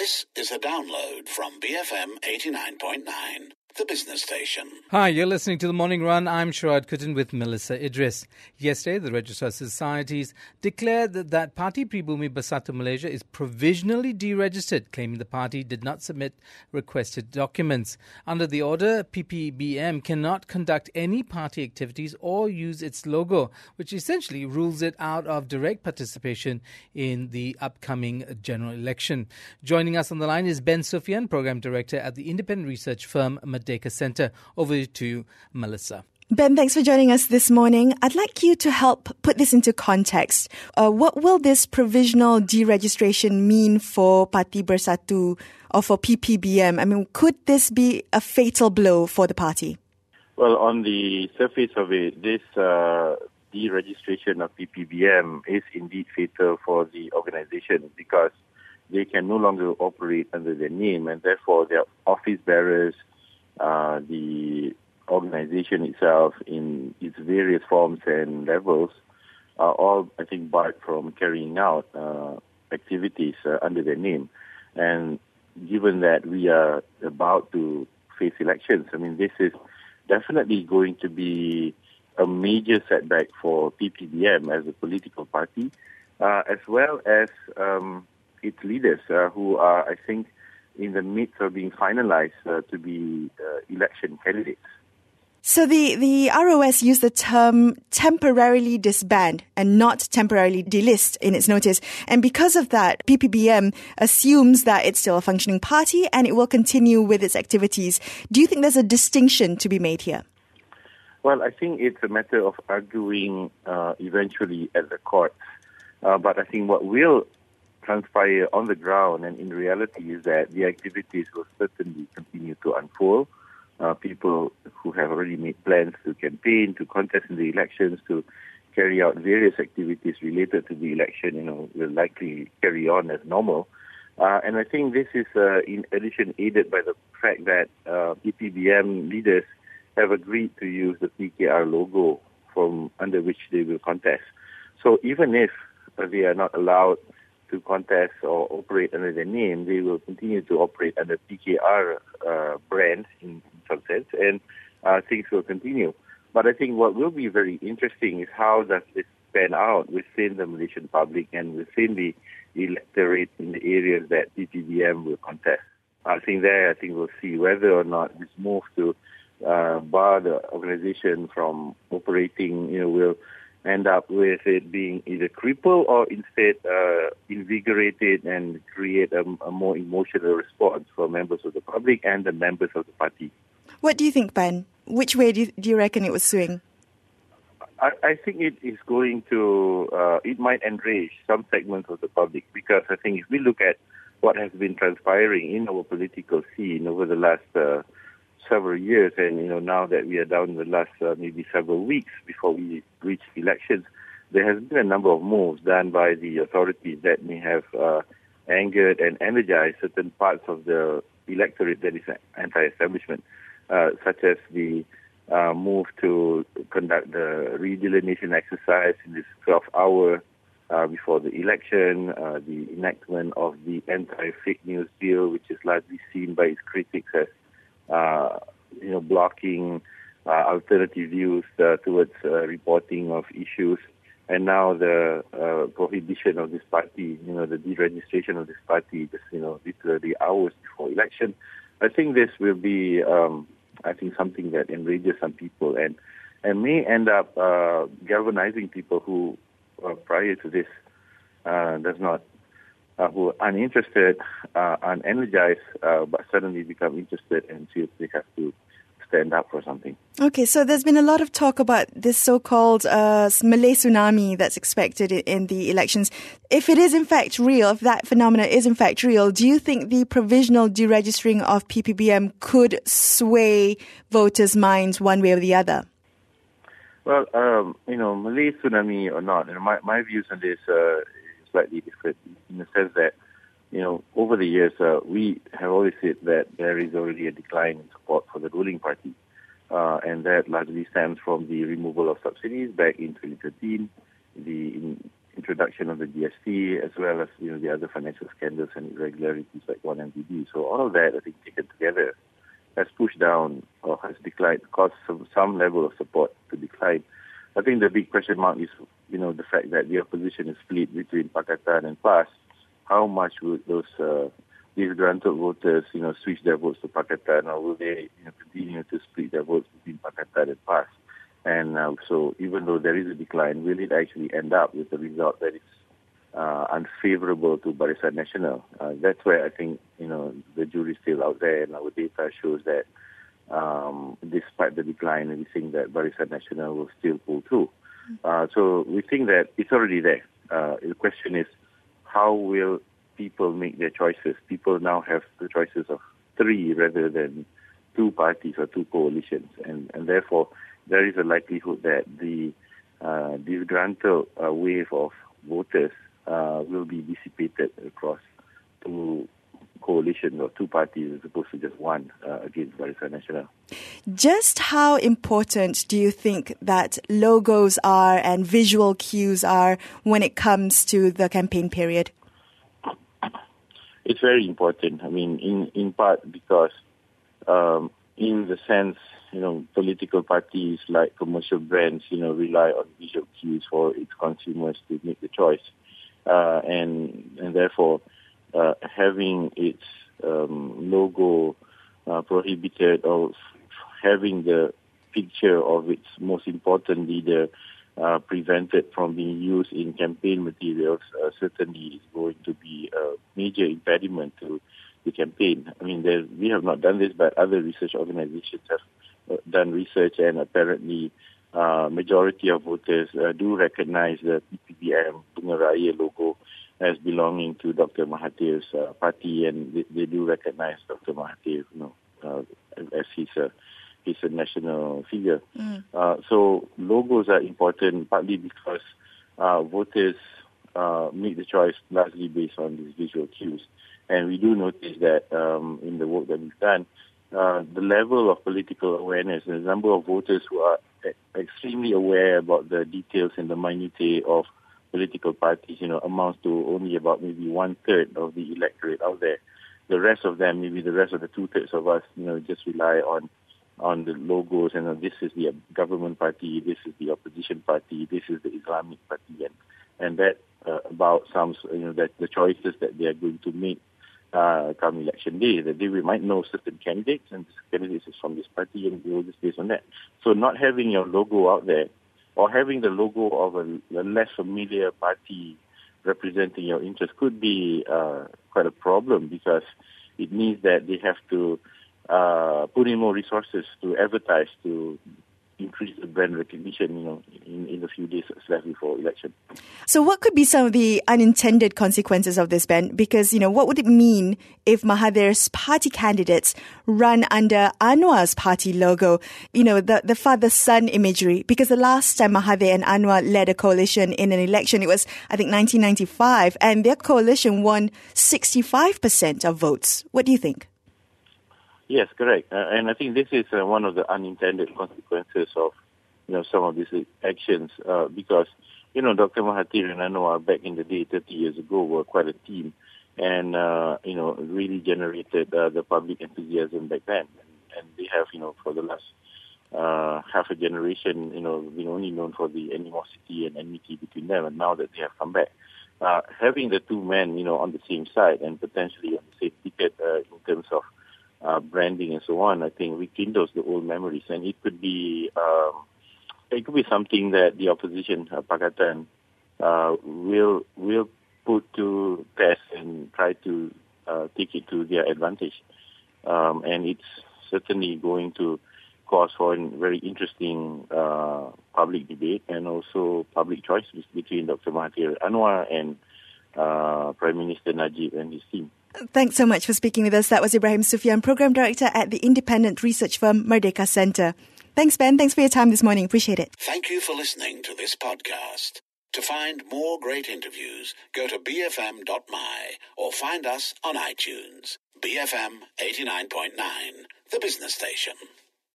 This is a download from BFM 89.9, the business station. Hi, you're listening to The Morning Run. I'm Sharad Kuttan with Melissa Idris. Yesterday, the Registrar of Societies declared that Parti Pribumi Bersatu Malaysia is provisionally deregistered, claiming the party did not submit requested documents. Under the order, PPBM cannot conduct any party activities or use its logo, which essentially rules it out of direct participation in the upcoming general election. Joining us on the line is Ben Sufyan, Program Director at the independent research firm Merdeka Centre. Over to you, Melissa. Ben, thanks for joining us this morning. I'd like you to help put this into context. What will this provisional deregistration mean for Parti Bersatu or for PPBM? I mean, could this be a fatal blow for the party? Well, on the surface of it, this deregistration of PPBM is indeed fatal for the organization because they can no longer operate under their name, and therefore their office bearers, the organization itself in its various forms and levels are all, I think, barred from carrying out activities under their name. And given that we are about to face elections, I mean, this is definitely going to be a major setback for PPBM as a political party, as well as its leaders who are, I think, in the midst of being finalized to be election candidates. So the ROS used the term temporarily disband and not temporarily delist in its notice. And because of that, PPBM assumes that it's still a functioning party and it will continue with its activities. Do you think there's a distinction to be made here? Well, I think it's a matter of arguing eventually at the courts. But I think what will transpire on the ground and in reality is that the activities will certainly continue to unfold. People who have already made plans to campaign, to contest in the elections, to carry out various activities related to the election, will likely carry on as normal. And I think this is, in addition, aided by the fact that PPBM leaders have agreed to use the PKR logo from under which they will contest. So even if they are not allowed to contest or operate under their name, they will continue to operate under PKR brand in some sense, and things will continue. But I think what will be very interesting is how does this pan out within the Malaysian public and within the electorate in the areas that PPBM will contest. I think we'll see whether or not this move to bar the organization from operating, will end up with it being either crippled or instead invigorated and create a more emotional response for members of the public and the members of the party. What do you think, Ben? Which way do you reckon it was swing? I think it is going to, it might enrage some segments of the public because I think if we look at what has been transpiring in our political scene over the last several years, and now that we are down in the last maybe several weeks before we reach elections, there has been a number of moves done by the authorities that may have angered and energized certain parts of the electorate that is anti-establishment, such as the move to conduct the redelineation exercise in this 12-hour before the election, the enactment of the anti-fake news bill, which is largely seen by its critics as blocking alternative views towards reporting of issues, and now the prohibition of this party, the deregistration of this party, literally hours before election. I think this will be, something that enrages some people and may end up galvanizing people who, prior to this, who are uninterested, unenergized, but suddenly become interested and feel they have to stand up for something. Okay, so there's been a lot of talk about this so-called Malay tsunami that's expected in the elections. If it is in fact real, if that phenomena is in fact real, do you think the provisional deregistering of PPBM could sway voters' minds one way or the other? Well, Malay tsunami or not, my views on this slightly different in the sense that, over the years, we have always said that there is already a decline in support for the ruling party. And that largely stems from the removal of subsidies back in 2013, the introduction of the GST, as well as the other financial scandals and irregularities like 1MDB. So all of that, I think, taken together, has pushed down or has declined, caused some level of support to decline. I think the big question mark is, the fact that the opposition is split between Pakatan and PAS. How much would those disgruntled voters, switch their votes to Pakatan, or will they continue to split their votes between Pakatan and PAS? And so even though there is a decline, will it actually end up with a result that is unfavorable to Barisan Nasional? That's where I think, the jury's still out there, and our data shows that despite the decline, we think that Barisan Nasional will still pull through. So we think that it's already there. The question is, how will people make their choices? People now have the choices of 3 rather than 2 parties or 2 coalitions, and therefore there is a likelihood that the disgruntled wave of voters will be dissipated across 2 coalitions or 2 parties as opposed to just one against Barisan Nasional. Just how important do you think that logos are and visual cues are when it comes to the campaign period? It's very important. I mean, in part because in the sense, political parties like commercial brands, rely on visual cues for its consumers to make the choice. And therefore, having its logo prohibited or having the picture of its most important leader prevented from being used in campaign materials certainly is going to be a major impediment to the campaign. I mean, we have not done this, but other research organizations have done research, and apparently majority of voters do recognize the PPBM Bunga Raya logo as belonging to Dr. Mahathir's party, and they do recognize Dr. Mahathir, as he's a national figure. So logos are important, partly because voters make the choice largely based on these visual cues. And we do notice that in the work that we've done, the level of political awareness and the number of voters who are extremely aware about the details and the minutiae of political parties, amounts to only about maybe 1/3 of the electorate out there. The rest of them, maybe the rest of the 2/3 of us, just rely on the logos, and this is the government party, this is the opposition party, this is the Islamic party, and that about some, that the choices that they are going to make come election day, that they might know certain candidates, and this candidate is from this party, and they will just based on that. So not having your logo out there, or having the logo of a less familiar party representing your interest could be quite a problem, because it means that they have to put in more resources to advertise, to increase the brand recognition, in the few days left before election. So what could be some of the unintended consequences of this ban? Because, what would it mean if Mahathir's party candidates run under Anwar's party logo, the father-son imagery? Because the last time Mahathir and Anwar led a coalition in an election, it was, I think, 1995, and their coalition won 65% of votes. What do you think? Yes, correct. And I think this is one of the unintended consequences of, some of these actions, because, Dr. Mahathir and Anwar back in the day, 30 years ago, were quite a team, and, really generated the public enthusiasm back then. And they have, for the last half a generation, been only known for the animosity and enmity between them, and now that they have come back. Having the two men, on the same side and potentially on the same ticket in terms of branding and so on, I think rekindles the old memories, and it could be something that the opposition, Pakatan, will put to test and try to take it to their advantage, and it's certainly going to cause for a very interesting public debate and also public choice between Dr. Mahathir Anwar and Prime Minister Najib and his team. Thanks so much for speaking with us. That was Ibrahim Sufyan, Program Director at the independent research firm Merdeka Center. Thanks, Ben. Thanks for your time this morning. Appreciate it. Thank you for listening to this podcast. To find more great interviews, go to bfm.my or find us on iTunes. BFM 89.9, the business station.